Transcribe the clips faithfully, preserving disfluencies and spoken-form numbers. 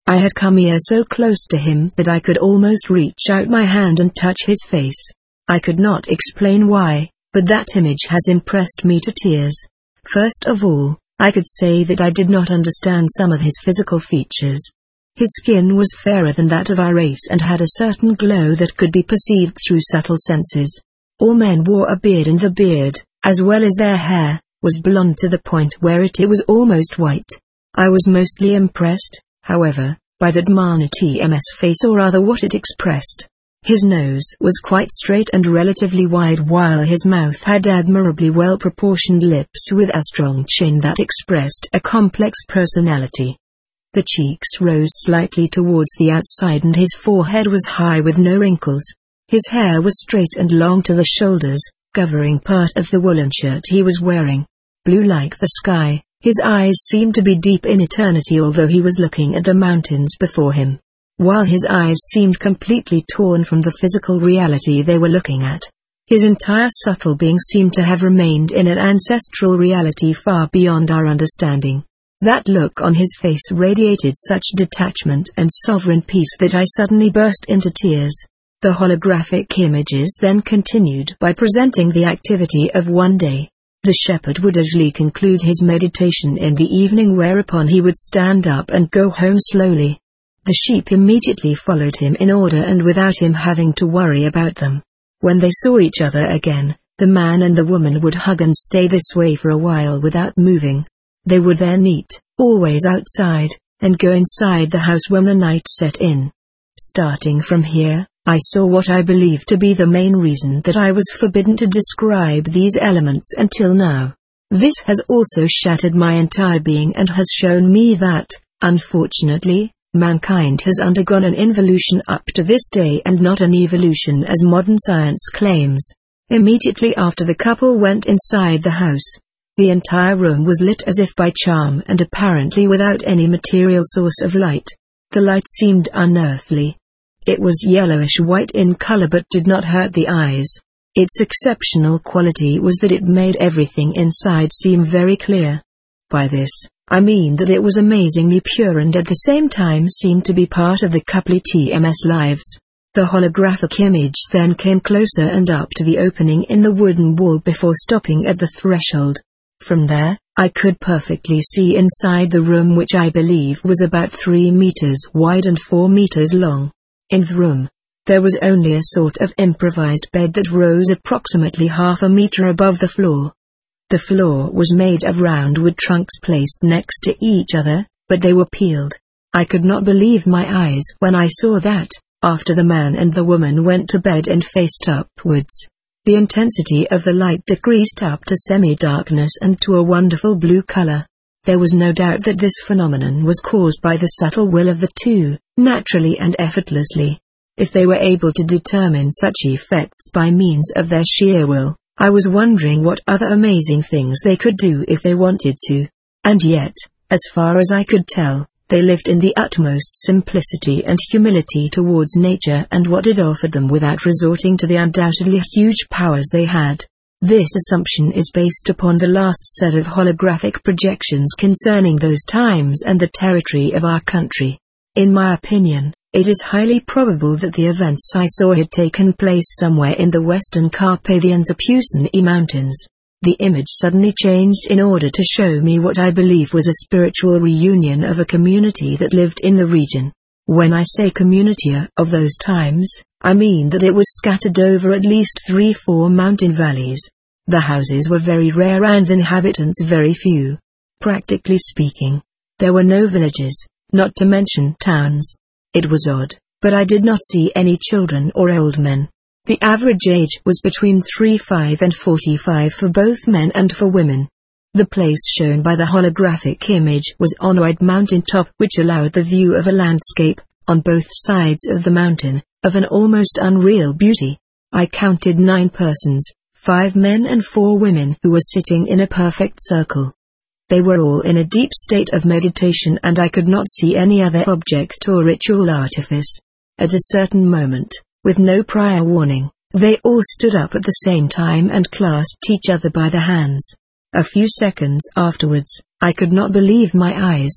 I had come here so close to him that I could almost reach out my hand and touch his face. I could not explain why, but that image has impressed me to tears. First of all, I could say that I did not understand some of his physical features. His skin was fairer than that of our race and had a certain glow that could be perceived through subtle senses. All men wore a beard, and the beard, as well as their hair, was blonde to the point where it, it was almost white. I was mostly impressed, however, by that Mana T M S face, or rather what it expressed. His nose was quite straight and relatively wide, while his mouth had admirably well-proportioned lips with a strong chin that expressed a complex personality. The cheeks rose slightly towards the outside and his forehead was high with no wrinkles. His hair was straight and long to the shoulders, covering part of the woolen shirt he was wearing. Blue like the sky, his eyes seemed to be deep in eternity, although he was looking at the mountains before him. While his eyes seemed completely torn from the physical reality they were looking at, his entire subtle being seemed to have remained in an ancestral reality far beyond our understanding. That look on his face radiated such detachment and sovereign peace that I suddenly burst into tears. The holographic images then continued by presenting the activity of one day. The shepherd would usually conclude his meditation in the evening, whereupon he would stand up and go home slowly. The sheep immediately followed him in order and without him having to worry about them. When they saw each other again, the man and the woman would hug and stay this way for a while without moving. They would then eat, always outside, and go inside the house when the night set in. Starting from here, I saw what I believe to be the main reason that I was forbidden to describe these elements until now. This has also shattered my entire being and has shown me that, unfortunately, mankind has undergone an involution up to this day and not an evolution as modern science claims. Immediately after the couple went inside the house, the entire room was lit as if by charm and apparently without any material source of light. The light seemed unearthly. It was yellowish-white in color but did not hurt the eyes. Its exceptional quality was that it made everything inside seem very clear. By this, I mean that it was amazingly pure and at the same time seemed to be part of the couple T M S lives. The holographic image then came closer and up to the opening in the wooden wall before stopping at the threshold. From there, I could perfectly see inside the room, which I believe was about three meters wide and four meters long. In the room, there was only a sort of improvised bed that rose approximately half a meter above the floor. The floor was made of round wood trunks placed next to each other, but they were peeled. I could not believe my eyes when I saw that, after the man and the woman went to bed and faced upwards, the intensity of the light decreased up to semi-darkness and to a wonderful blue color. There was no doubt that this phenomenon was caused by the subtle will of the two, naturally and effortlessly. If they were able to determine such effects by means of their sheer will, I was wondering what other amazing things they could do if they wanted to. And yet, as far as I could tell, they lived in the utmost simplicity and humility towards nature and what it offered them without resorting to the undoubtedly huge powers they had. This assumption is based upon the last set of holographic projections concerning those times and the territory of our country. In my opinion, it is highly probable that the events I saw had taken place somewhere in the western Carpathian Zapusani Mountains. The image suddenly changed in order to show me what I believe was a spiritual reunion of a community that lived in the region. When I say community of those times, I mean that it was scattered over at least three four mountain valleys. The houses were very rare and the inhabitants very few. Practically speaking, there were no villages, not to mention towns. It was odd, but I did not see any children or old men. The average age was between thirty-five and forty-five for both men and for women. The place shown by the holographic image was on a wide mountain top which allowed the view of a landscape, on both sides of the mountain, of an almost unreal beauty. I counted nine persons, five men and four women who were sitting in a perfect circle. They were all in a deep state of meditation and I could not see any other object or ritual artifice. At a certain moment, with no prior warning, they all stood up at the same time and clasped each other by the hands. A few seconds afterwards, I could not believe my eyes.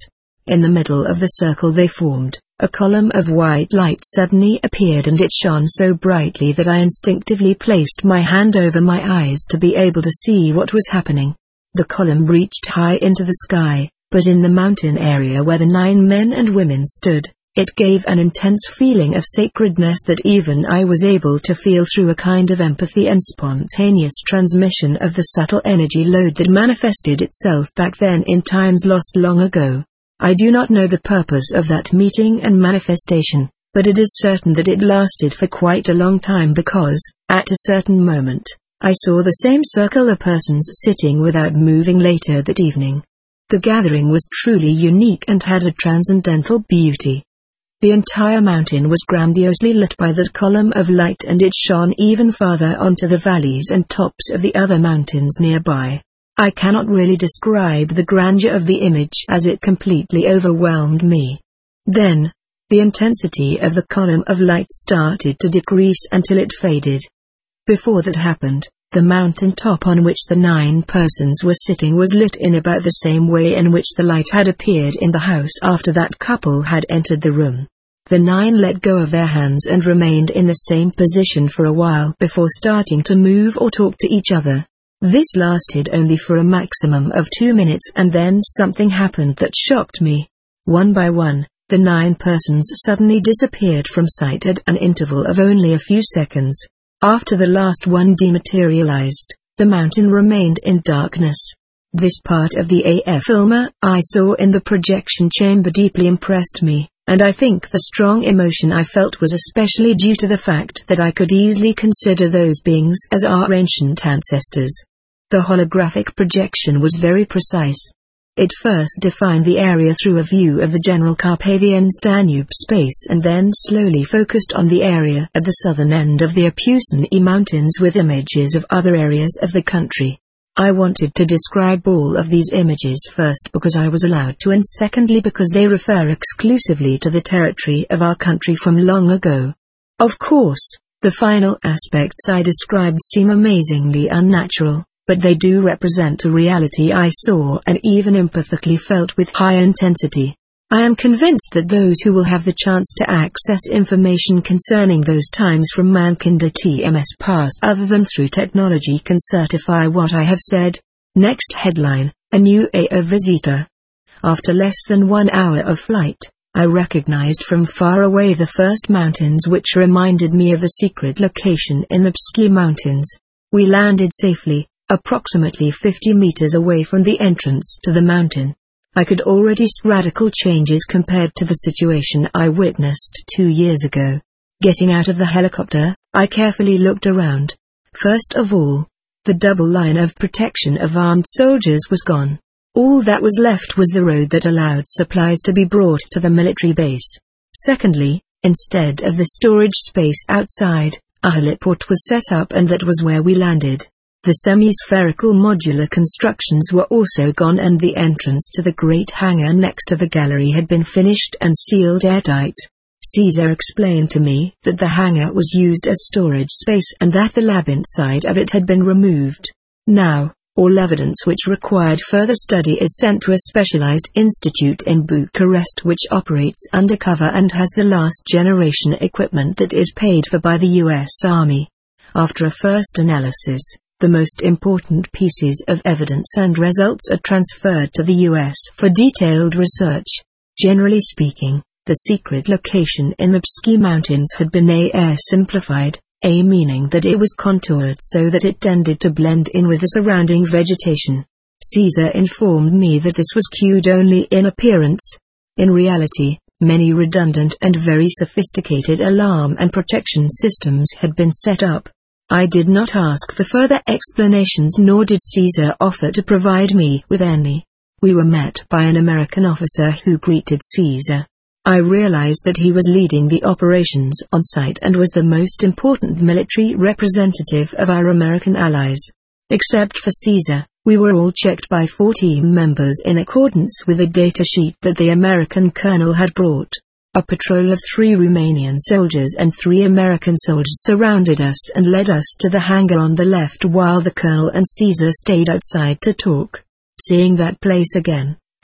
In the middle of the circle they formed, a column of white light suddenly appeared, and it shone so brightly that I instinctively placed my hand over my eyes to be able to see what was happening. The column reached high into the sky, but in the mountain area where the nine men and women stood, it gave an intense feeling of sacredness that even I was able to feel through a kind of empathy and spontaneous transmission of the subtle energy load that manifested itself back then in times lost long ago. I do not know the purpose of that meeting and manifestation, but it is certain that it lasted for quite a long time because, at a certain moment, I saw the same circle of persons sitting without moving later that evening. The gathering was truly unique and had a transcendental beauty. The entire mountain was grandiosely lit by that column of light, and it shone even farther onto the valleys and tops of the other mountains nearby. I cannot really describe the grandeur of the image as it completely overwhelmed me. Then, the intensity of the column of light started to decrease until it faded. Before that happened, the mountain top on which the nine persons were sitting was lit in about the same way in which the light had appeared in the house after that couple had entered the room. The nine let go of their hands and remained in the same position for a while before starting to move or talk to each other. This lasted only for a maximum of two minutes, and then something happened that shocked me. One by one, the nine persons suddenly disappeared from sight at an interval of only a few seconds. After the last one dematerialized, the mountain remained in darkness. This part of the A F film I saw in the projection chamber deeply impressed me, and I think the strong emotion I felt was especially due to the fact that I could easily consider those beings as our ancient ancestors. The holographic projection was very precise. It first defined the area through a view of the general Carpathians-Danube space and then slowly focused on the area at the southern end of the Apuseni Mountains with images of other areas of the country. I wanted to describe all of these images first because I was allowed to, and secondly because they refer exclusively to the territory of our country from long ago. Of course, the final aspects I described seem amazingly unnatural, but they do represent a reality I saw and even empathically felt with high intensity. I am convinced that those who will have the chance to access information concerning those times from Mankind T M S past other than through technology can certify what I have said. Next headline, a new A I visitor. After less than one hour of flight, I recognized from far away the first mountains, which reminded me of a secret location in the Pski Mountains. We landed safely, approximately fifty meters away from the entrance to the mountain. I could already see radical changes compared to the situation I witnessed two years ago. Getting out of the helicopter, I carefully looked around. First of all, the double line of protection of armed soldiers was gone. All that was left was the road that allowed supplies to be brought to the military base. Secondly, instead of the storage space outside, a heliport was set up, and that was where we landed. The semi-spherical modular constructions were also gone, and the entrance to the great hangar next to the gallery had been finished and sealed airtight. Caesar explained to me that the hangar was used as storage space and that the lab inside of it had been removed. Now, all evidence which required further study is sent to a specialized institute in Bucharest which operates undercover and has the last generation equipment that is paid for by the U S Army. After a first analysis, the most important pieces of evidence and results are transferred to the U S for detailed research. Generally speaking, the secret location in the Pski Mountains had been A I simplified, A meaning that it was contoured so that it tended to blend in with the surrounding vegetation. Caesar informed me that this was cued only in appearance. In reality, many redundant and very sophisticated alarm and protection systems had been set up. I did not ask for further explanations, nor did Caesar offer to provide me with any. We were met by an American officer who greeted Caesar. I realized that he was leading the operations on site and was the most important military representative of our American allies. Except for Caesar, we were all checked by four team members in accordance with a data sheet that the American colonel had brought. A patrol of three Romanian soldiers and three American soldiers surrounded us and led us to the hangar on the left, while the colonel and Caesar stayed outside to talk. Seeing that place again,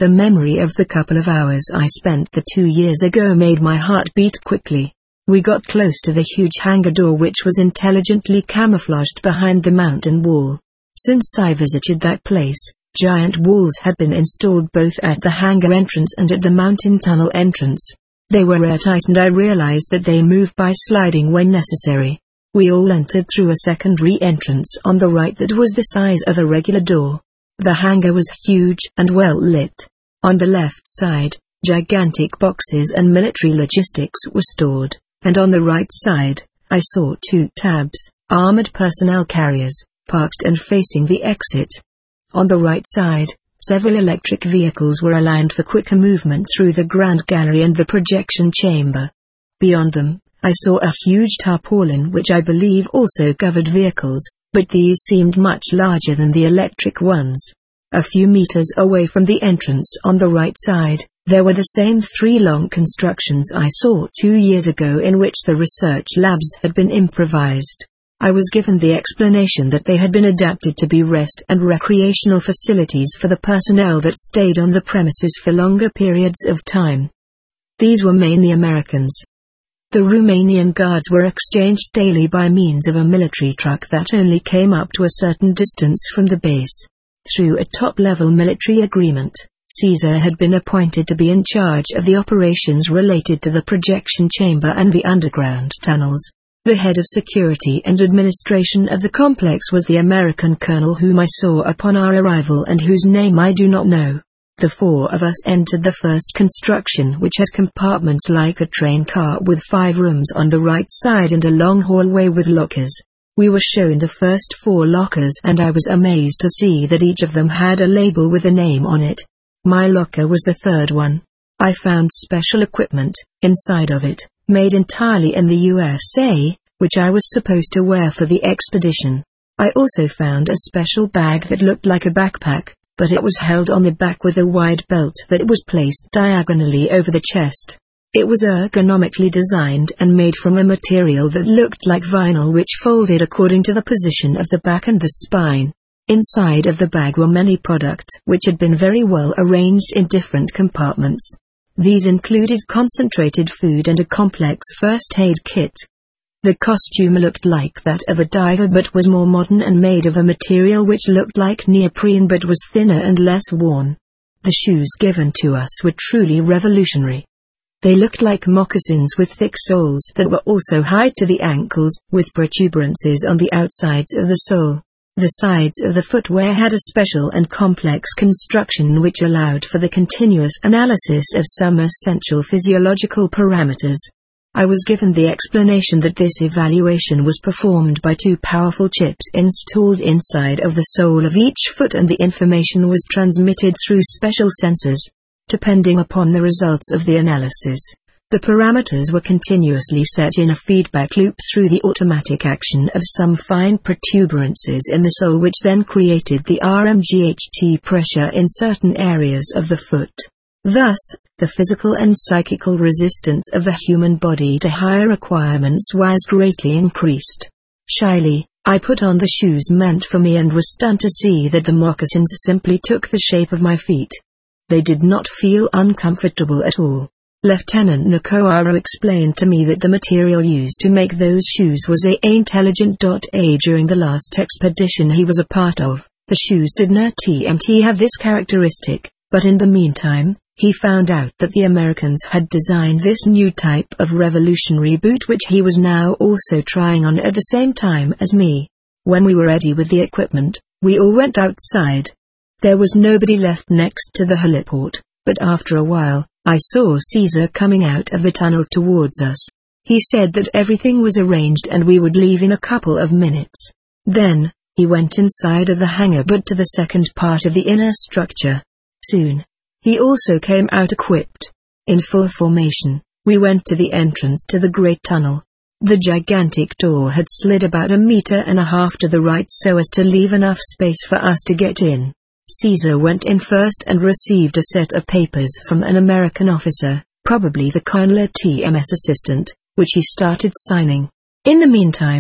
The memory of the couple of hours I spent the two years ago made my heart beat quickly. We got close to the huge hangar door, which was intelligently camouflaged behind the mountain wall. Since I visited that place, giant walls had been installed both at the hangar entrance and at the mountain tunnel entrance. They were airtight, and I realized that they moved by sliding when necessary. We all entered through a secondary entrance on the right that was the size of a regular door. The hangar was huge and well lit. On the left side, gigantic boxes and military logistics were stored, and on the right side, I saw two tabs, armored personnel carriers, parked and facing the exit. On the right side, several electric vehicles were aligned for quicker movement through the Grand Gallery and the projection chamber. Beyond them, I saw a huge tarpaulin which I believe also covered vehicles, but these seemed much larger than the electric ones. A few meters away from the entrance on the right side, there were the same three long constructions I saw two years ago, in which the research labs had been improvised. I was given the explanation that they had been adapted to be rest and recreational facilities for the personnel that stayed on the premises for longer periods of time. These were mainly Americans. The Romanian guards were exchanged daily by means of a military truck that only came up to a certain distance from the base. Through a top-level military agreement, Caesar had been appointed to be in charge of the operations related to the projection chamber and the underground tunnels. The head of security and administration of the complex was the American colonel whom I saw upon our arrival and whose name I do not know. The four of us entered the first construction, which had compartments like a train car with five rooms on the right side and a long hallway with lockers. We were shown the first four lockers, and I was amazed to see that each of them had a label with a name on it. My locker was the third one. I found special equipment inside of it, made entirely in the U S A, which I was supposed to wear for the expedition. I also found a special bag that looked like a backpack, but it was held on the back with a wide belt that was placed diagonally over the chest. It was ergonomically designed and made from a material that looked like vinyl, which folded according to the position of the back and the spine. Inside of the bag were many products which had been very well arranged in different compartments. These included concentrated food and a complex first aid kit. The costume looked like that of a diver but was more modern and made of a material which looked like neoprene but was thinner and less worn. The shoes given to us were truly revolutionary. They looked like moccasins with thick soles that were also high to the ankles, with protuberances on the outsides of the sole. The sides of the footwear had a special and complex construction which allowed for the continuous analysis of some essential physiological parameters. I was given the explanation that this evaluation was performed by two powerful chips installed inside of the sole of each foot, and the information was transmitted through special sensors. Depending upon the results of the analysis, the parameters were continuously set in a feedback loop through the automatic action of some fine protuberances in the sole, which then created the R M G H T pressure in certain areas of the foot. Thus, the physical and psychical resistance of the human body to higher requirements was greatly increased. Shyly, I put on the shoes meant for me and was stunned to see that the moccasins simply took the shape of my feet. They did not feel uncomfortable at all. Lieutenant Nakawara explained to me that the material used to make those shoes was A Intelligent A. During the last expedition he was a part of, the shoes did not T M T have this characteristic, but in the meantime, he found out that the Americans had designed this new type of revolutionary boot, which he was now also trying on at the same time as me. When we were ready with the equipment, we all went outside. There was nobody left next to the heliport, but after a while, I saw Caesar coming out of the tunnel towards us. He said that everything was arranged and we would leave in a couple of minutes. Then, he went inside of the hangar but to the second part of the inner structure. Soon, he also came out equipped. In full formation, we went to the entrance to the great tunnel. The gigantic door had slid about a meter and a half to the right so as to leave enough space for us to get in. Caesar went in first and received a set of papers from an American officer, probably the Colonel T M S assistant, which he started signing. In the meantime,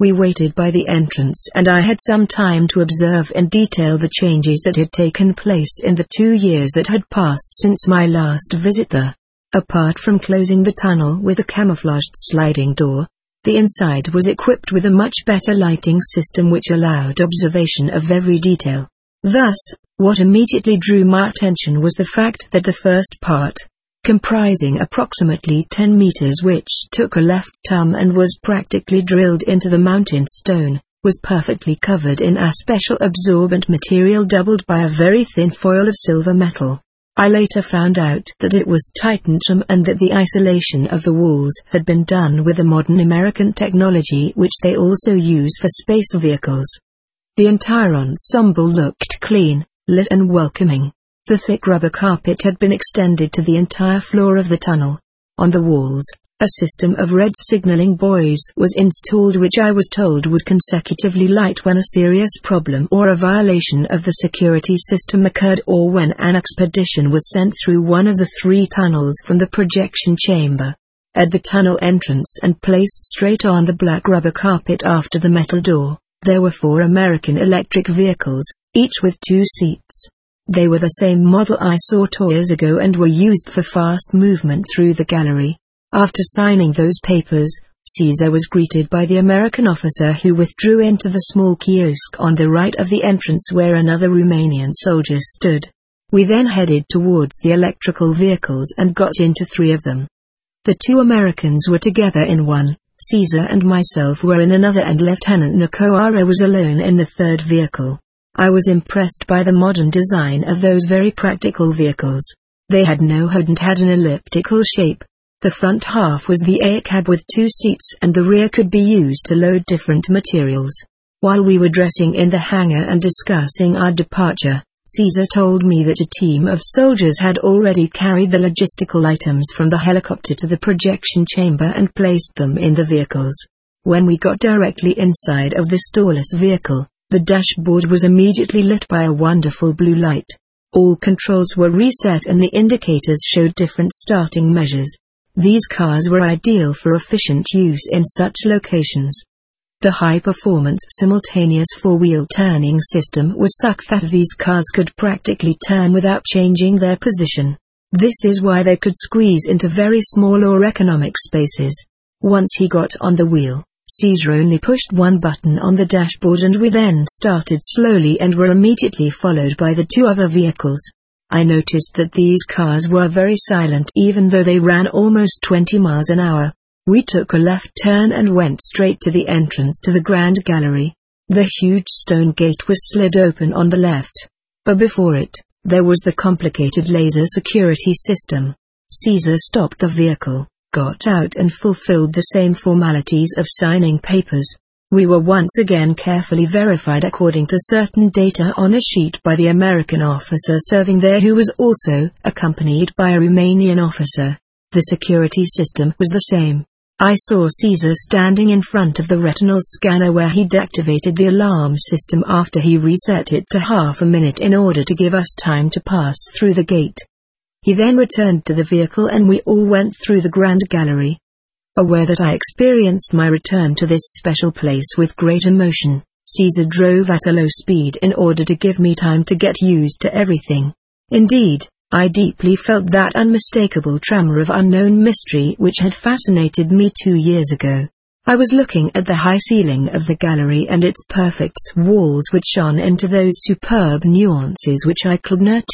We waited by the entrance and I had some time to observe in detail the changes that had taken place in the two years that had passed since my last visit there. Apart from closing the tunnel with a camouflaged sliding door, the inside was equipped with a much better lighting system which allowed observation of every detail. Thus, what immediately drew my attention was the fact that the first part, comprising approximately ten meters which took a left turn and was practically drilled into the mountain stone, was perfectly covered in a special absorbent material doubled by a very thin foil of silver metal. I later found out that it was titanium and that the isolation of the walls had been done with a modern American technology which they also use for space vehicles. The entire ensemble looked clean, lit and welcoming. The thick rubber carpet had been extended to the entire floor of the tunnel. On the walls, a system of red signaling buoys was installed which I was told would consecutively light when a serious problem or a violation of the security system occurred or when an expedition was sent through one of the three tunnels from the projection chamber. At the tunnel entrance and placed straight on the black rubber carpet after the metal door, there were four American electric vehicles, each with two seats. They were the same model I saw two years ago and were used for fast movement through the gallery. After signing those papers, Caesar was greeted by the American officer who withdrew into the small kiosk on the right of the entrance where another Romanian soldier stood. We then headed towards the electrical vehicles and got into three of them. The two Americans were together in one, Caesar and myself were in another and Lieutenant Nakawara was alone in the third vehicle. I was impressed by the modern design of those very practical vehicles. They had no hood and had an elliptical shape. The front half was the air cab with two seats and the rear could be used to load different materials. While we were dressing in the hangar and discussing our departure, Caesar told me that a team of soldiers had already carried the logistical items from the helicopter to the projection chamber and placed them in the vehicles. When we got directly inside of the Stawless vehicle, the dashboard was immediately lit by a wonderful blue light. All controls were reset and the indicators showed different starting measures. These cars were ideal for efficient use in such locations. The high-performance simultaneous four-wheel turning system was such that these cars could practically turn without changing their position. This is why they could squeeze into very small or economic spaces. Once he got on the wheel, Caesar only pushed one button on the dashboard and we then started slowly and were immediately followed by the two other vehicles. I noticed that these cars were very silent even though they ran almost twenty miles an hour. We took a left turn and went straight to the entrance to the Grand Gallery. The huge stone gate was slid open on the left. But before it, there was the complicated laser security system. Caesar stopped the vehicle, got out and fulfilled the same formalities of signing papers. We were once again carefully verified according to certain data on a sheet by the American officer serving there who was also accompanied by a Romanian officer. The security system was the same. I saw Caesar standing in front of the retinal scanner where he'd activated the alarm system after he reset it to half a minute in order to give us time to pass through the gate. He then returned to the vehicle and we all went through the Grand Gallery. Aware that I experienced my return to this special place with great emotion, Caesar drove at a low speed in order to give me time to get used to everything. Indeed, I deeply felt that unmistakable tremor of unknown mystery which had fascinated me two years ago. I was looking at the high ceiling of the gallery and its perfect walls which shone into those superb nuances which I could not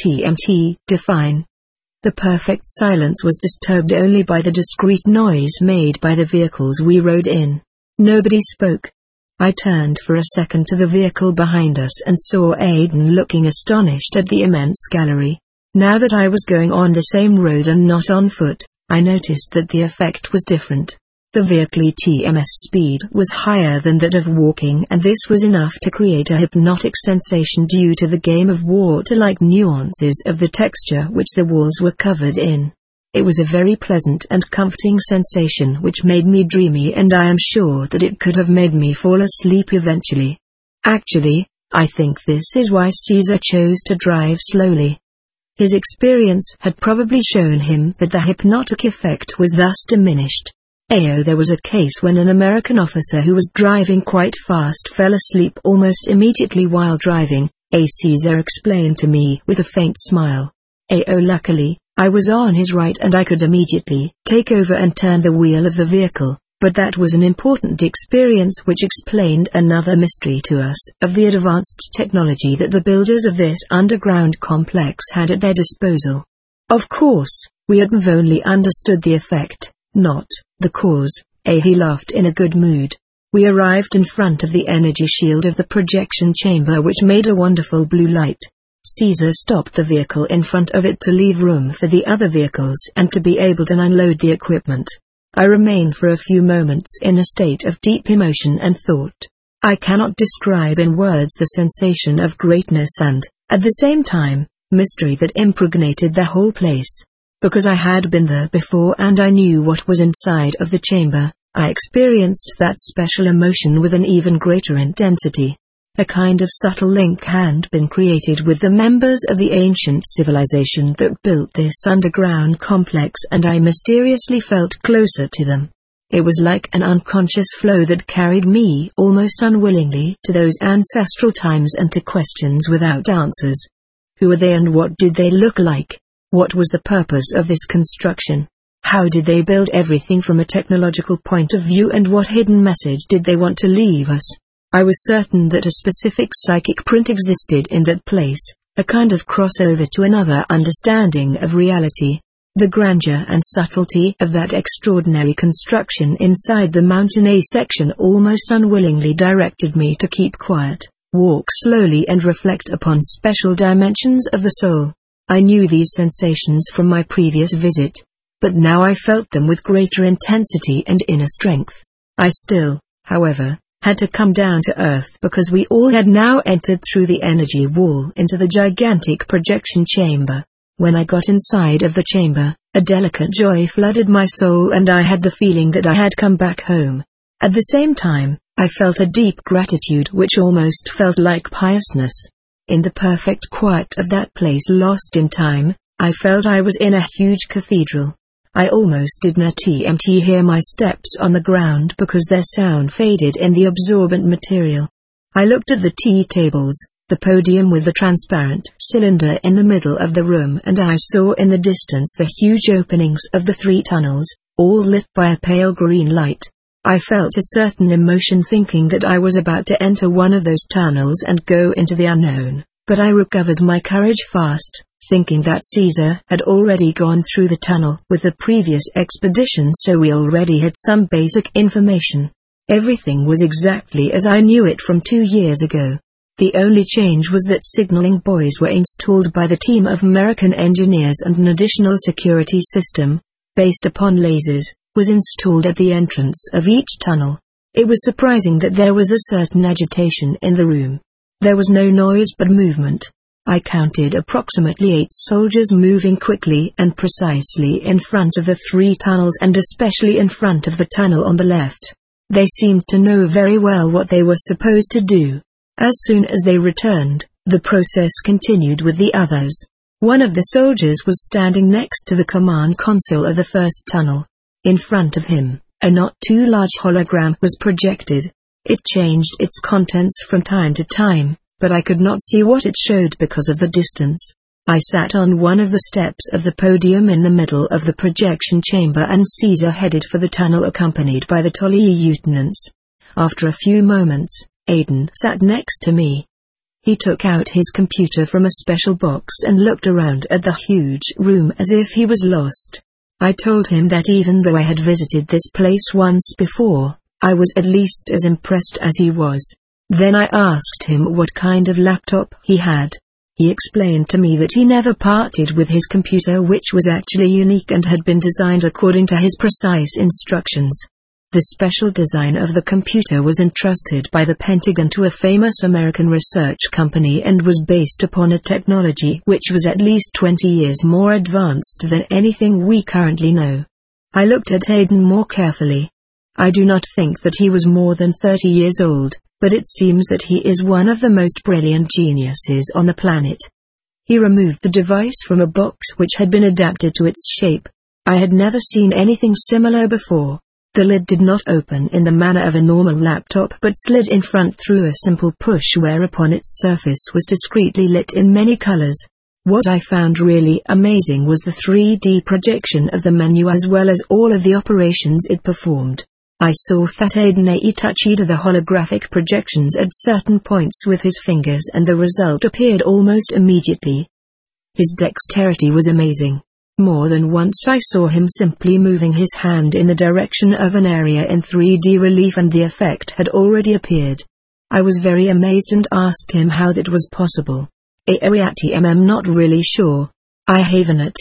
define. The perfect silence was disturbed only by the discreet noise made by the vehicles we rode in. Nobody spoke. I turned for a second to the vehicle behind us and saw Aidan looking astonished at the immense gallery. Now that I was going on the same road and not on foot, I noticed that the effect was different. The vehicle's speed was higher than that of walking and this was enough to create a hypnotic sensation due to the game of water-like nuances of the texture which the walls were covered in. It was a very pleasant and comforting sensation which made me dreamy and I am sure that it could have made me fall asleep eventually. Actually, I think this is why Caesar chose to drive slowly. His experience had probably shown him that the hypnotic effect was thus diminished. Ayo, there was a case when an American officer who was driving quite fast fell asleep almost immediately while driving, A. Caesar explained to me with a faint smile. Ayo, luckily, I was on his right and I could immediately take over and turn the wheel of the vehicle, but that was an important experience which explained another mystery to us of the advanced technology that the builders of this underground complex had at their disposal. Of course, we had only understood the effect, not the cause. A. He laughed in a good mood. We arrived in front of the energy shield of the projection chamber, which made a wonderful blue light. Caesar stopped the vehicle in front of it to leave room for the other vehicles and to be able to unload the equipment. I remained for a few moments in a state of deep emotion and thought. I cannot describe in words the sensation of greatness and, at the same time, mystery that impregnated the whole place. Because I had been there before and I knew what was inside of the chamber, I experienced that special emotion with an even greater intensity. A kind of subtle link had been created with the members of the ancient civilization that built this underground complex, and I mysteriously felt closer to them. It was like an unconscious flow that carried me almost unwillingly to those ancestral times and to questions without answers. Who were they and what did they look like? What was the purpose of this construction? How did they build everything from a technological point of view, and what hidden message did they want to leave us? I was certain that a specific psychic print existed in that place, a kind of crossover to another understanding of reality. The grandeur and subtlety of that extraordinary construction inside the mountain A section almost unwillingly directed me to keep quiet, walk slowly and reflect upon special dimensions of the soul. I knew these sensations from my previous visit, but now I felt them with greater intensity and inner strength. I still, however, had to come down to earth because we all had now entered through the energy wall into the gigantic projection chamber. When I got inside of the chamber, a delicate joy flooded my soul and I had the feeling that I had come back home. At the same time, I felt a deep gratitude which almost felt like piousness. In the perfect quiet of that place lost in time, I felt I was in a huge cathedral. I almost did not even hear my steps on the ground because their sound faded in the absorbent material. I looked at the tea tables, the podium with the transparent cylinder in the middle of the room, and I saw in the distance the huge openings of the three tunnels, all lit by a pale green light. I felt a certain emotion thinking that I was about to enter one of those tunnels and go into the unknown, but I recovered my courage fast, thinking that Caesar had already gone through the tunnel with the previous expedition, so we already had some basic information. Everything was exactly as I knew it from two years ago. The only change was that signaling buoys were installed by the team of American engineers and an additional security system, based upon lasers, was installed at the entrance of each tunnel. It was surprising that there was a certain agitation in the room. There was no noise but movement. I counted approximately eight soldiers moving quickly and precisely in front of the three tunnels and especially in front of the tunnel on the left. They seemed to know very well what they were supposed to do. As soon as they returned, the process continued with the others. One of the soldiers was standing next to the command console of the first tunnel. In front of him, a not too large hologram was projected. It changed its contents from time to time, but I could not see what it showed because of the distance. I sat on one of the steps of the podium in the middle of the projection chamber, and Caesar headed for the tunnel accompanied by the Tolly lieutenants. After a few moments, Aiden sat next to me. He took out his computer from a special box and looked around at the huge room as if he was lost. I told him that even though I had visited this place once before, I was at least as impressed as he was. Then I asked him what kind of laptop he had. He explained to me that he never parted with his computer, which was actually unique and had been designed according to his precise instructions. The special design of the computer was entrusted by the Pentagon to a famous American research company and was based upon a technology which was at least twenty years more advanced than anything we currently know. I looked at Aiden more carefully. I do not think that he was more than thirty years old, but it seems that he is one of the most brilliant geniuses on the planet. He removed the device from a box which had been adapted to its shape. I had never seen anything similar before. The lid did not open in the manner of a normal laptop but slid in front through a simple push, whereupon its surface was discreetly lit in many colors. What I found really amazing was the three D projection of the menu as well as all of the operations it performed. I saw that Aiden touch either the holographic projections at certain points with his fingers and the result appeared almost immediately. His dexterity was amazing. More than once I saw him simply moving his hand in the direction of an area in three D relief and the effect had already appeared. I was very amazed and asked him how that was possible. I'm not really sure. I haven't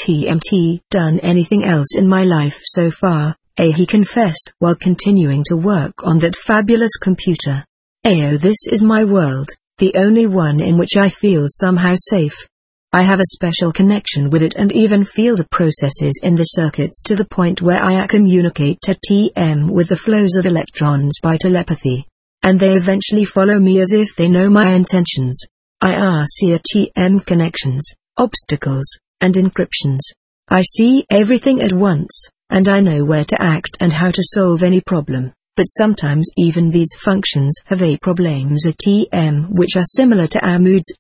done anything else in my life so far, he confessed while continuing to work on that fabulous computer. Ayo, this is my world, the only one in which I feel somehow safe. I have a special connection with it and even feel the processes in the circuits to the point where I communicate to T M with the flows of electrons by telepathy. And they eventually follow me as if they know my intentions. I see T M connections, obstacles, and encryptions. I see everything at once, and I know where to act and how to solve any problem. But sometimes even these functions have a problems at T M which are similar to our moods.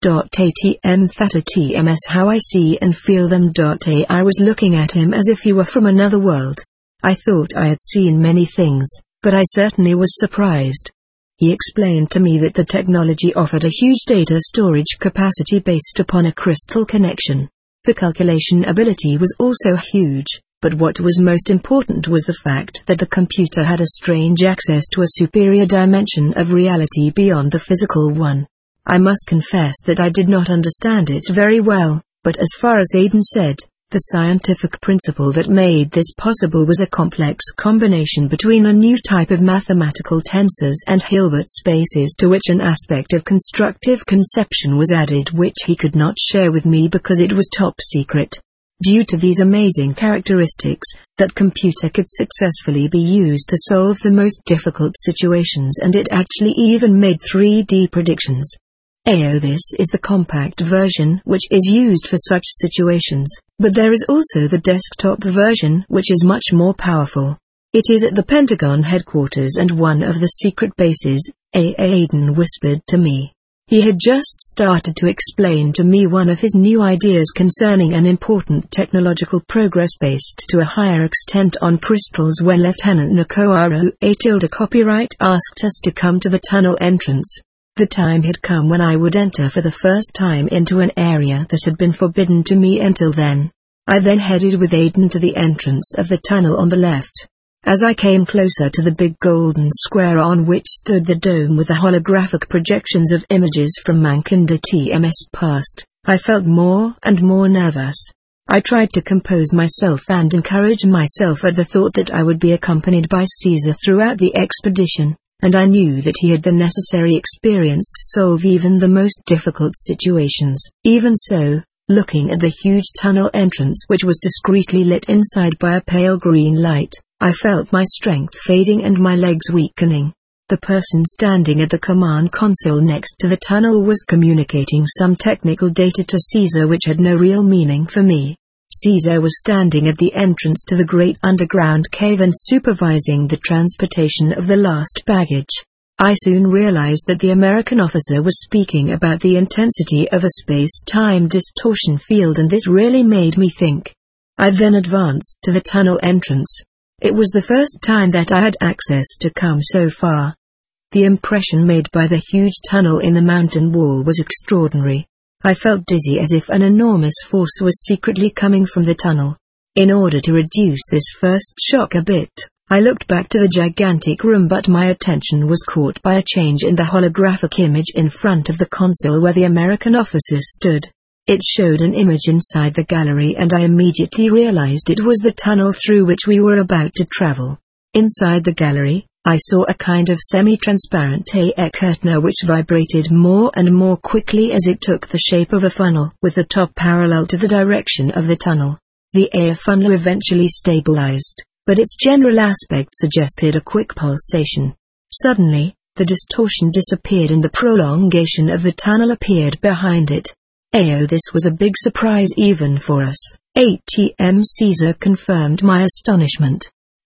Atm theta T M S how I see and feel them. A I was looking at him as if he were from another world. I thought I had seen many things, but I certainly was surprised. He explained to me that the technology offered a huge data storage capacity based upon a crystal connection. The calculation ability was also huge. But what was most important was the fact that the computer had a strange access to a superior dimension of reality beyond the physical one. I must confess that I did not understand it very well, but as far as Aiden said, the scientific principle that made this possible was a complex combination between a new type of mathematical tensors and Hilbert spaces to which an aspect of constructive conception was added which he could not share with me because it was top secret. Due to these amazing characteristics, that computer could successfully be used to solve the most difficult situations and it actually even made three D predictions. Ayo, this is the compact version which is used for such situations, but there is also the desktop version which is much more powerful. It is at the Pentagon headquarters and one of the secret bases, Aiden whispered to me. He had just started to explain to me one of his new ideas concerning an important technological progress based to a higher extent on crystals when Lieutenant Nakoaro A. Copyright asked us to come to the tunnel entrance. The time had come when I would enter for the first time into an area that had been forbidden to me until then. I then headed with Aiden to the entrance of the tunnel on the left. As I came closer to the big golden square on which stood the dome with the holographic projections of images from Mankind's T M S past, I felt more and more nervous. I tried to compose myself and encourage myself at the thought that I would be accompanied by Caesar throughout the expedition, and I knew that he had the necessary experience to solve even the most difficult situations. Even so, looking at the huge tunnel entrance which was discreetly lit inside by a pale green light, I felt my strength fading and my legs weakening. The person standing at the command console next to the tunnel was communicating some technical data to Caesar which had no real meaning for me. Caesar was standing at the entrance to the great underground cave and supervising the transportation of the last baggage. I soon realized that the American officer was speaking about the intensity of a space-time distortion field, and this really made me think. I then advanced to the tunnel entrance. It was the first time that I had access to come so far. The impression made by the huge tunnel in the mountain wall was extraordinary. I felt dizzy as if an enormous force was secretly coming from the tunnel. In order to reduce this first shock a bit, I looked back to the gigantic room, but my attention was caught by a change in the holographic image in front of the console where the American officer stood. It showed an image inside the gallery and I immediately realized it was the tunnel through which we were about to travel. Inside the gallery, I saw a kind of semi-transparent air curtain which vibrated more and more quickly as it took the shape of a funnel with the top parallel to the direction of the tunnel. The air funnel eventually stabilized, but its general aspect suggested a quick pulsation. Suddenly, the distortion disappeared and the prolongation of the tunnel appeared behind it. Ayo, this was a big surprise even for us. A T M Caesar confirmed my astonishment.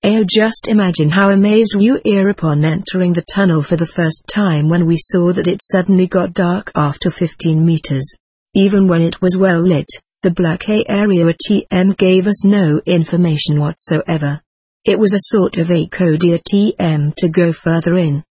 Oh, just imagine how amazed we were upon entering the tunnel for the first time when we saw that it suddenly got dark after fifteen meters. Even when it was well lit, the black area A T M gave us no information whatsoever. It was a sort of a code A T M to go further in.